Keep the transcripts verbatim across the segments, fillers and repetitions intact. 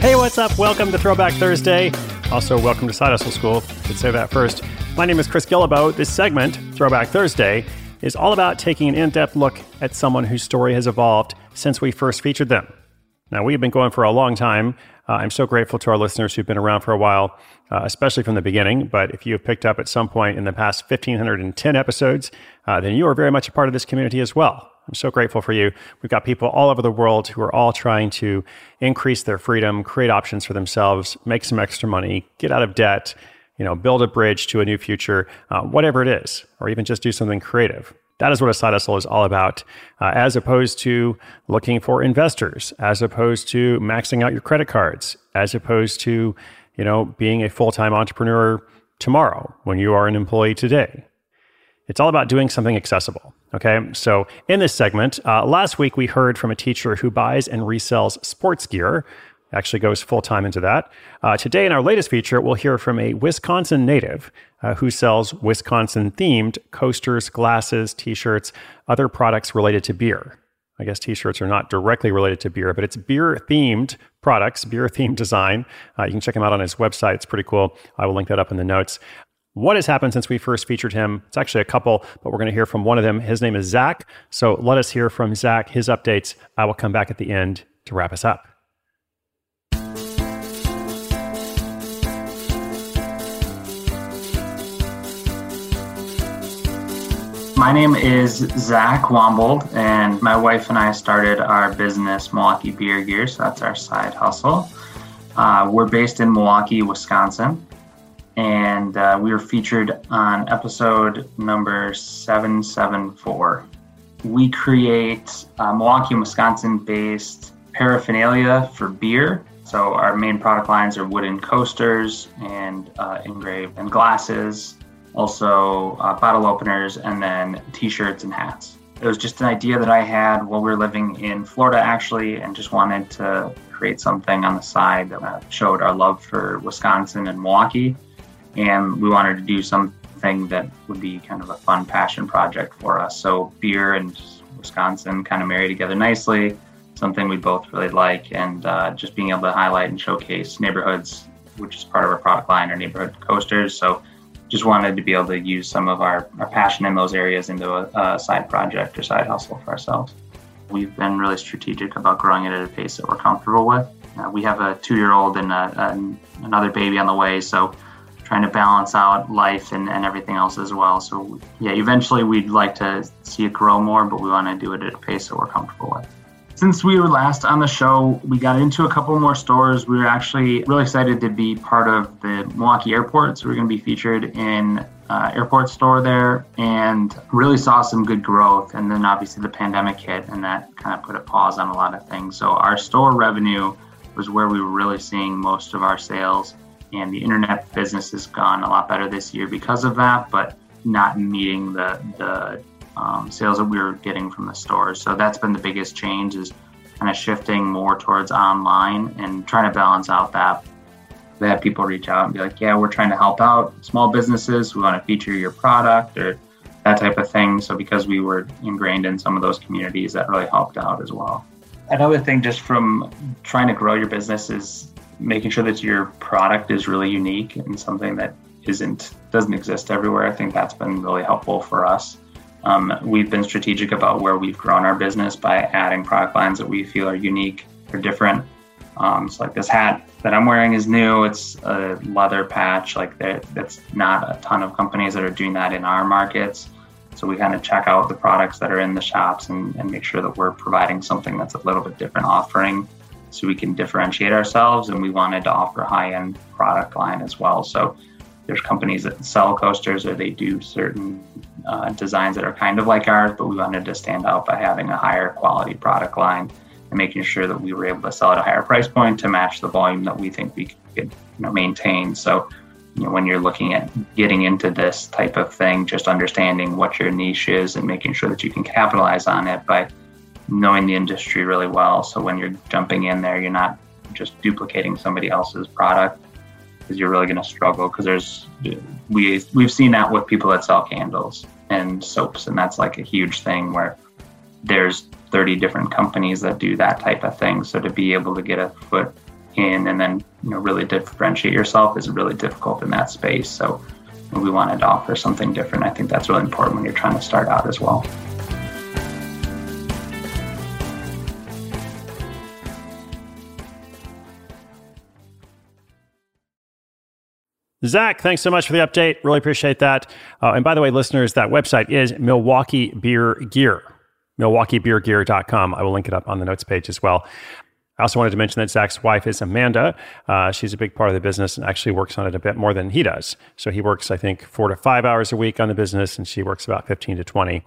Hey, what's up? Welcome to Throwback Thursday. Also, welcome to Side Hustle School. I should say that first. My name is Chris Guillebeau. This segment, Throwback Thursday, is all about taking an in-depth look at someone whose story has evolved since we first featured them. Now, we've been going for a long time. Uh, I'm so grateful to our listeners who've been around for a while, uh, especially from the beginning. But if you have picked up at some point in the past one thousand five hundred ten episodes, uh, then you are very much a part of this community as well. I'm so grateful for you. We've got people all over the world who are all trying to increase their freedom, create options for themselves, make some extra money, get out of debt, you know, build a bridge to a new future, uh, whatever it is, or even just do something creative. That is what a side hustle is all about, uh, as opposed to looking for investors, as opposed to maxing out your credit cards, as opposed to, you know, being a full-time entrepreneur tomorrow when you are an employee today. It's all about doing something accessible. Okay, so in this segment, uh, last week we heard from a teacher who buys and resells sports gear, actually goes full-time into that. Uh, today in our latest feature, we'll hear from a Wisconsin native uh, who sells Wisconsin-themed coasters, glasses, t-shirts, other products related to beer. I guess t-shirts are not directly related to beer, but it's beer-themed products, beer-themed design. Uh, you can check him out on his website. It's pretty cool. I will link that up in the notes. What has happened since we first featured him? It's actually a couple, but we're going to hear from one of them. His name is Zach. So let us hear from Zach, his updates. I will come back at the end to wrap us up. My name is Zach Wombold, and my wife and I started our business, Milwaukee Beer Gear. So that's our side hustle. Uh, we're based in Milwaukee, Wisconsin. And uh, we were featured on episode number seven seventy-four. We create uh, Milwaukee, Wisconsin-based paraphernalia for beer. So our main product lines are wooden coasters and uh, engraved and glasses, also uh, bottle openers, and then t-shirts and hats. It was just an idea that I had while we were living in Florida, actually, and just wanted to create something on the side that showed our love for Wisconsin and Milwaukee. And we wanted to do something that would be kind of a fun passion project for us. So beer and Wisconsin kind of marry together nicely, something we both really like. And uh, just being able to highlight and showcase neighborhoods, which is part of our product line, our neighborhood coasters. So just wanted to be able to use some of our, our passion in those areas into a, a side project or side hustle for ourselves. We've been really strategic about growing it at a pace that we're comfortable with. Uh, we have a two-year-old and a, a, another baby on the way. So trying to balance out life and, and everything else as well. So yeah, eventually we'd like to see it grow more, but we want to do it at a pace that we're comfortable with. Since we were last on the show, we got into a couple more stores. We were actually really excited to be part of the Milwaukee Airport. So we're going to be featured in uh, airport store there and really saw some good growth. And then obviously the pandemic hit and that kind of put a pause on a lot of things. So our store revenue was where we were really seeing most of our sales. And the internet business has gone a lot better this year because of that, but not meeting the the um, sales that we were getting from the stores. So that's been the biggest change, is kind of shifting more towards online and trying to balance out that. We had people reach out and be like, yeah, we're trying to help out small businesses. We want to feature your product or that type of thing. So because we were ingrained in some of those communities, that really helped out as well. Another thing just from trying to grow your business is making sure that your product is really unique and something that isn't doesn't exist everywhere. I think that's been really helpful for us. Um, we've been strategic about where we've grown our business by adding product lines that we feel are unique or different. Um, so like this hat that I'm wearing is new. It's a leather patch. Like that, that's not a ton of companies that are doing that in our markets. So we kind of check out the products that are in the shops and, and make sure that we're providing something that's a little bit different offering, so we can differentiate ourselves. And we wanted to offer a high-end product line as well. So there's companies that sell coasters or they do certain uh, designs that are kind of like ours, but we wanted to stand out by having a higher quality product line and making sure that we were able to sell at a higher price point to match the volume that we think we could, you know, maintain. So, you know, when you're looking at getting into this type of thing, just understanding what your niche is and making sure that you can capitalize on it by knowing the industry really well. So when you're jumping in there, you're not just duplicating somebody else's product, because you're really going to struggle. Because there's we we've seen that with people that sell candles and soaps, and that's like a huge thing where there's thirty different companies that do that type of thing. So to be able to get a foot in and then, you know, really differentiate yourself is really difficult in that space. So we wanted to offer something different. I think that's really important when you're trying to start out as well. Zach, thanks so much for the update. Really appreciate that. Uh, and by the way, listeners, that website is Milwaukee Beer Gear, milwaukee beer gear dot com. I will link it up on the notes page as well. I also wanted to mention that Zach's wife is Amanda. Uh, she's a big part of the business and actually works on it a bit more than he does. So he works, I think, four to five hours a week on the business, and she works about fifteen to twenty.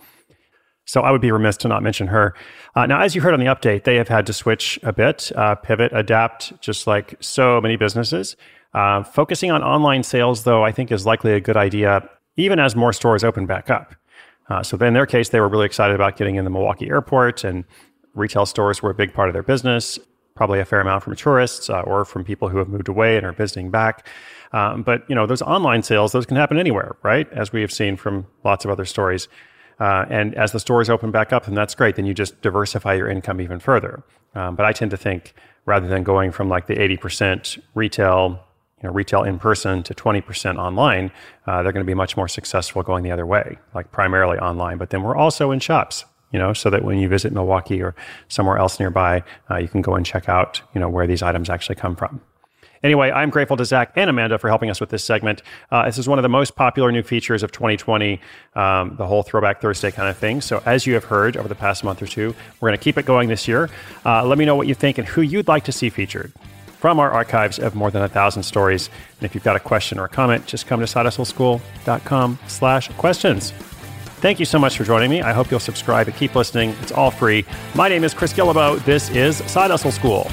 So I would be remiss to not mention her. Uh, now, as you heard on the update, they have had to switch a bit, uh, pivot, adapt, just like so many businesses. Uh, focusing on online sales, though, I think is likely a good idea, even as more stores open back up. Uh, so in their case, they were really excited about getting in the Milwaukee airport, and retail stores were a big part of their business, probably a fair amount from tourists uh, or from people who have moved away and are visiting back. Um, but, you know, those online sales, those can happen anywhere, right? As we have seen from lots of other stories. Uh, and as the stores open back up, then that's great. Then you just diversify your income even further. Um, but I tend to think rather than going from like the eighty percent retail, you know, retail in person to twenty percent online, uh, they're going to be much more successful going the other way, like primarily online. But then we're also in shops, you know, so that when you visit Milwaukee or somewhere else nearby, uh, you can go and check out, you know, where these items actually come from. Anyway, I'm grateful to Zach and Amanda for helping us with this segment. Uh, this is one of the most popular new features of twenty twenty, um, the whole Throwback Thursday kind of thing. So as you have heard over the past month or two, we're going to keep it going this year. Uh, let me know what you think and who you'd like to see featured from our archives of more than a thousand stories. And if you've got a question or a comment, just come to sidehustleschool.com slash questions. Thank you so much for joining me. I hope you'll subscribe and keep listening. It's all free. My name is Chris Guillebeau. This is Side Hustle School.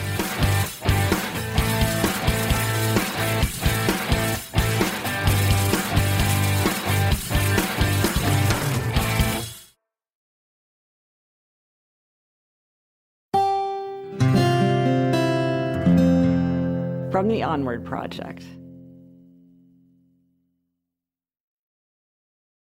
From the Onward Project.